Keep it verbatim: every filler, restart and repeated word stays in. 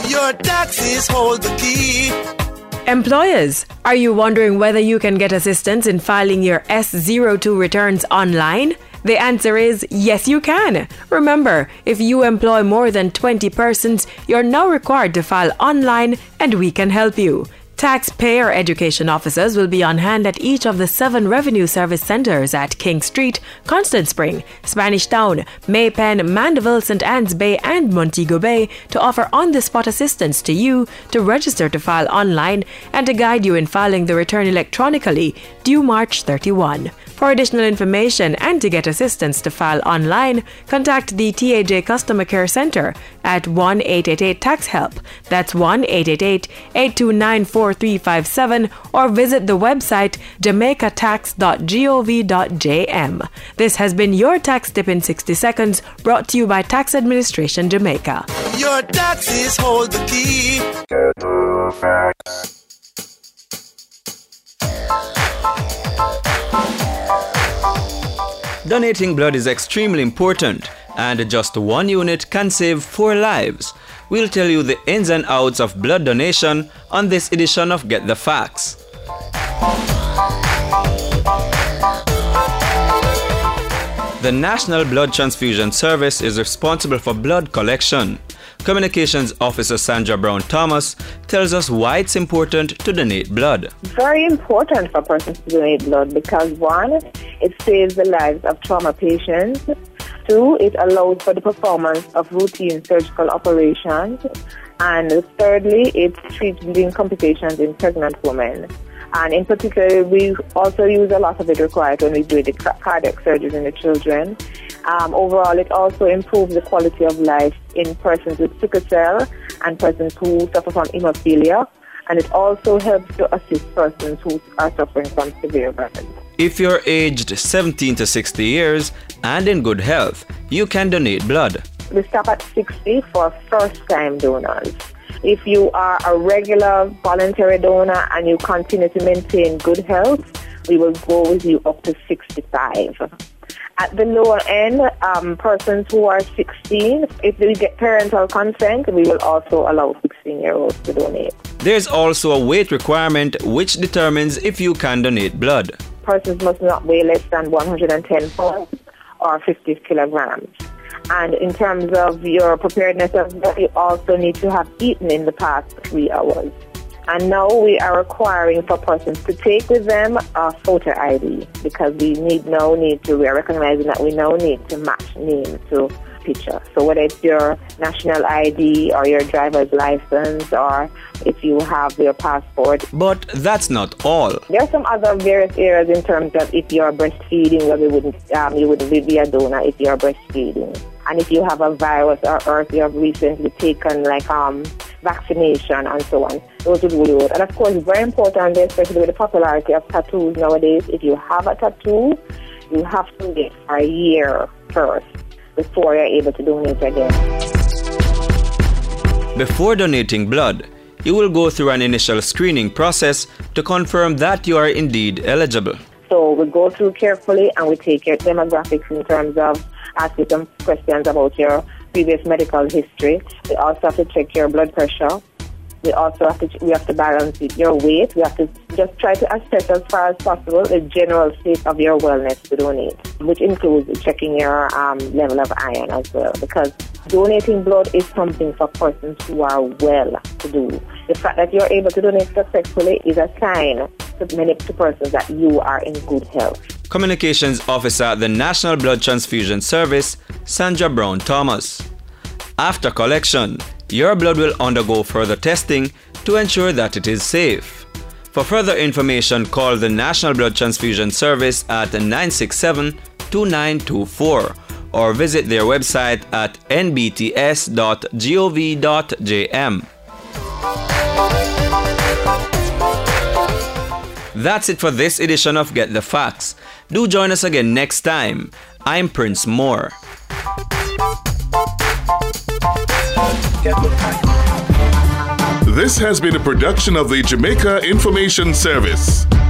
Your taxes hold the key. Employers, are you wondering whether you can get assistance in filing your S zero two returns online? The answer is yes, you can. Remember, if you employ more than twenty persons, you're now required to file online and we can help you. Taxpayer education officers will be on hand at each of the seven revenue service centers at King Street, Constant Spring, Spanish Town, Maypen, Mandeville, Saint Anne's Bay, and Montego Bay to offer on-the-spot assistance to you to register to file online and to guide you in filing the return electronically due March thirty-first. For additional information and to get assistance to file online, contact the T A J Customer Care Center at one eight eight eight tax help. That's one eight eight eight, eight two nine, four three five seven or visit the website jamaica tax dot gov dot j m. This has been your Tax Tip in sixty seconds, brought to you by Tax Administration Jamaica. Your taxes hold the key. Donating blood is extremely important, and just one unit can save four lives. We'll tell you the ins and outs of blood donation on this edition of Get the Facts. The National Blood Transfusion Service is responsible for blood collection. Communications Officer Sandra Brown Thomas tells us why it's important to donate blood. Very important for persons to donate blood because one, it saves the lives of trauma patients. Two, it allows for the performance of routine surgical operations. And thirdly, it treats bleeding complications in pregnant women. And in particular, we also use a lot of it required when we do the cardiac surgeries in the children. Um, overall, it also improves the quality of life in persons with sickle cell and persons who suffer from hemophilia. And it also helps to assist persons who are suffering from severe burns. If you're aged seventeen to sixty years and in good health, you can donate blood. We stop at sixty for first-time donors. If you are a regular voluntary donor and you continue to maintain good health, we will go with you up to sixty-five. At the lower end, um, persons who are sixteen, if they get parental consent, we will also allow sixteen-year-olds to donate. There's also a weight requirement which determines if you can donate blood. Persons must not weigh less than one hundred ten pounds or fifty kilograms. And in terms of your preparedness of blood, you also need to have eaten in the past three hours. And now we are requiring for persons to take with them a photo I D because we need now need to, we are recognizing that we now need to match name to picture. So whether it's your national I D or your driver's license or if you have your passport. But that's not all. There are some other various areas in terms of if you're breastfeeding, where we wouldn't, um, you wouldn't be a donor if you're breastfeeding. And if you have a virus or, or if you have recently taken like um, vaccination and so on, those would rule out. And of course, very important, especially with the popularity of tattoos nowadays, if you have a tattoo, you have to wait for a year first before you're able to donate again. Before donating blood, you will go through an initial screening process to confirm that you are indeed eligible. So we go through carefully and we take your demographics in terms of asking some questions about your previous medical history. We also have to check your blood pressure. We also have to we have to balance your weight. We have to just try to assess as far as possible the general state of your wellness to donate, which includes checking your um, level of iron as well. Because donating blood is something for persons who are well to do. The fact that you're able to donate successfully is a sign to many to persons that you are in good health. Communications Officer at the National Blood Transfusion Service, Sandra Brown Thomas. After collection, your blood will undergo further testing to ensure that it is safe. For further information, call the National Blood Transfusion Service at nine six seven, two nine two four or visit their website at n b t s dot gov dot j m. That's it for this edition of Get the Facts. Do join us again next time. I'm Prince Moore. This has been a production of the Jamaica Information Service.